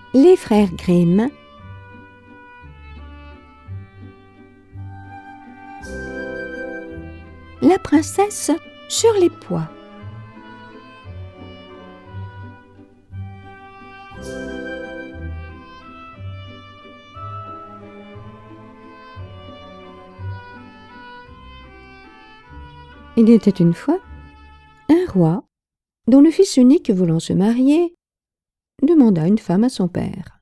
Les frères Grimm. La princesse sur les pois. Il était une fois un roi dont le fils unique, voulant se marier, demanda une femme à son père.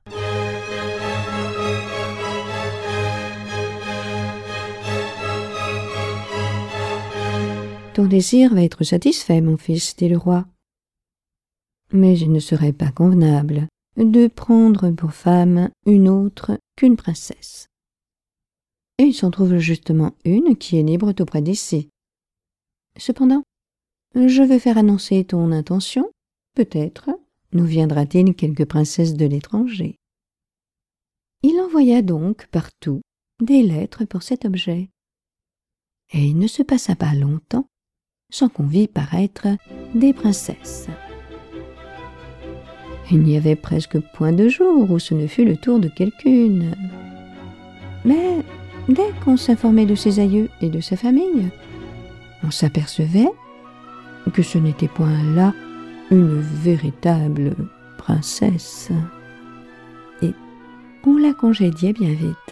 « Ton désir va être satisfait, mon fils, dit le roi. Mais il ne serait pas convenable de prendre pour femme une autre qu'une princesse. Et il s'en trouve justement une qui est libre tout près d'ici. Cependant, je vais faire annoncer ton intention. Peut-être nous viendra-t-il quelques princesses de l'étranger. » Il envoya donc partout des lettres pour cet objet. Et il ne se passa pas longtemps sans qu'on vît paraître des princesses. Il n'y avait presque point de jour où ce ne fût le tour de quelqu'une. Mais dès qu'on s'informait de ses aïeux et de sa famille, on s'apercevait que ce n'était point là une véritable princesse. Et on la congédiait bien vite.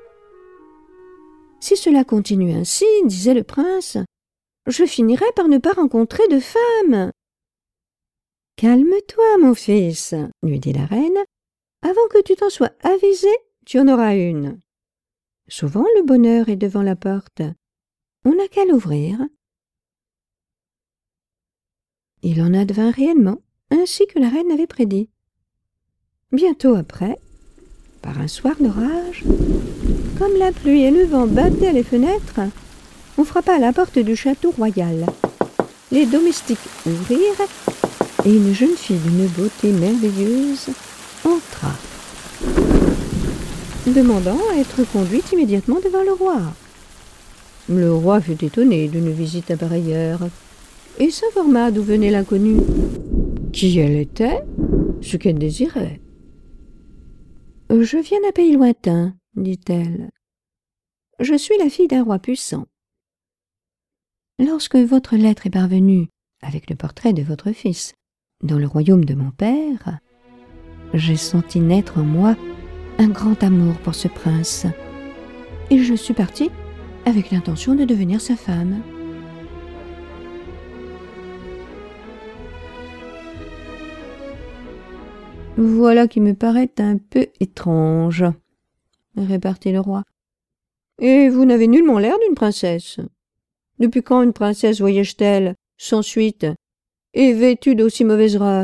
« Si cela continue ainsi, disait le prince, je finirai par ne pas rencontrer de femme. »« Calme-toi, mon fils, lui dit la reine. Avant que tu t'en sois avisé, tu en auras une. Souvent le bonheur est devant la porte. On n'a qu'à l'ouvrir. » Il en advint réellement, ainsi que la reine avait prédit. Bientôt après, par un soir d'orage, comme la pluie et le vent battaient les fenêtres, on frappa à la porte du château royal. Les domestiques ouvrirent, et une jeune fille d'une beauté merveilleuse entra, demandant à être conduite immédiatement devant le roi. Le roi fut étonné d'une visite à pareille heure, et s'informa d'où venait l'inconnue, qui elle était, ce qu'elle désirait. « Je viens d'un pays lointain, dit-elle. Je suis la fille d'un roi puissant. Lorsque votre lettre est parvenue avec le portrait de votre fils dans le royaume de mon père, j'ai senti naître en moi un grand amour pour ce prince, et je suis partie avec l'intention de devenir sa femme. » « Voilà qui me paraît un peu étrange, » répartit le roi. « Et vous n'avez nullement l'air d'une princesse. Depuis quand une princesse voyage-t-elle, sans suite, et vêtue d'aussi mauvaise robe ?»«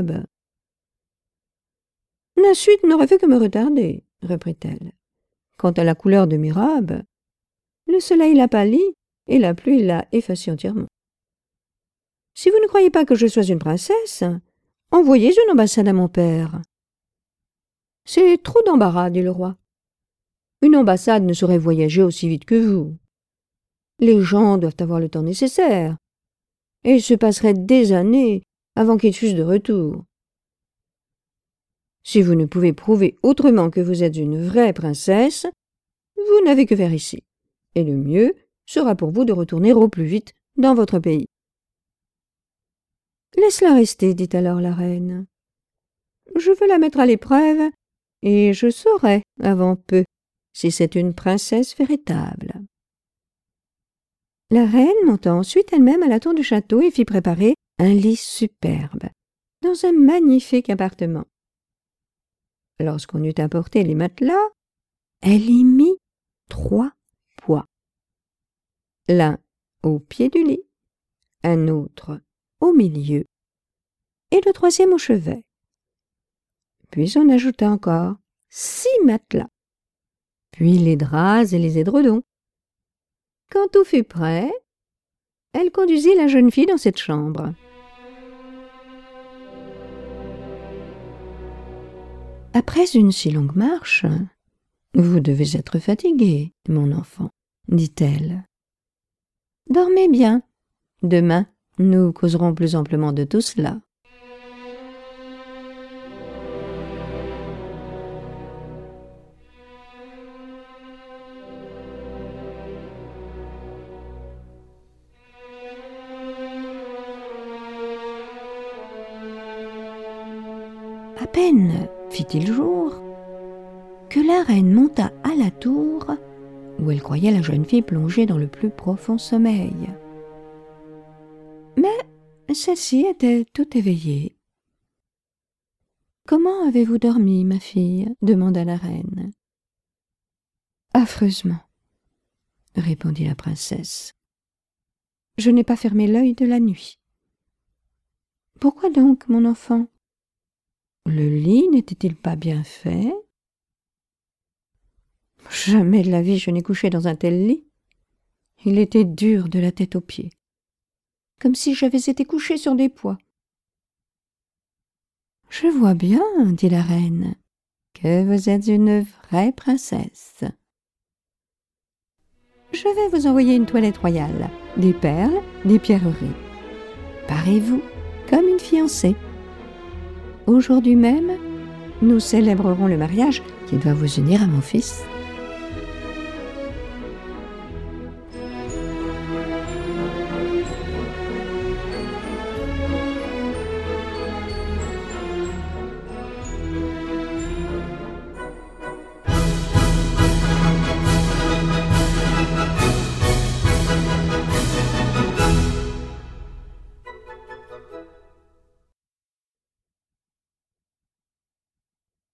La suite n'aurait fait que me retarder, » reprit-elle. « Quant à la couleur de mes robes, le soleil l'a pâlie et la pluie l'a effacée entièrement. Si vous ne croyez pas que je sois une princesse, envoyez une ambassade à mon père. » « C'est trop d'embarras, dit le roi. Une ambassade ne saurait voyager aussi vite que vous. Les gens doivent avoir le temps nécessaire, et il se passerait des années avant qu'ils fussent de retour. Si vous ne pouvez prouver autrement que vous êtes une vraie princesse, vous n'avez que faire ici, et le mieux sera pour vous de retourner au plus vite dans votre pays. »« Laisse-la rester, dit alors la reine. Je veux la mettre à l'épreuve, et je saurai, avant peu, si c'est une princesse véritable. » La reine monta ensuite elle-même à la tour du château et fit préparer un lit superbe, dans un magnifique appartement. Lorsqu'on eut apporté les matelas, elle y mit 3 pois. L'un au pied du lit, un autre au milieu, et le troisième au chevet. Puis on ajouta encore 6 matelas, puis les draps et les édredons. Quand tout fut prêt, elle conduisit la jeune fille dans cette chambre. « Après une si longue marche, vous devez être fatigué, mon enfant, dit-elle. Dormez bien. Demain, nous causerons plus amplement de tout cela. » peine fit-il jour que la reine monta à la tour où elle croyait la jeune fille plongée dans le plus profond sommeil. Mais celle-ci était tout éveillée. « Comment avez-vous dormi, ma fille ?» demanda la reine. « Affreusement, » répondit la princesse. « Je n'ai pas fermé l'œil de la nuit. »« Pourquoi donc, mon enfant ? Le lit n'était-il pas bien fait ? » « Jamais de la vie je n'ai couché dans un tel lit. Il était dur de la tête aux pieds, comme si j'avais été couchée sur des pois. »« Je vois bien, » dit la reine, « que vous êtes une vraie princesse. Je vais vous envoyer une toilette royale, des perles, des pierreries. Parez-vous comme une fiancée. Aujourd'hui même, nous célébrerons le mariage qui doit vous unir à mon fils. »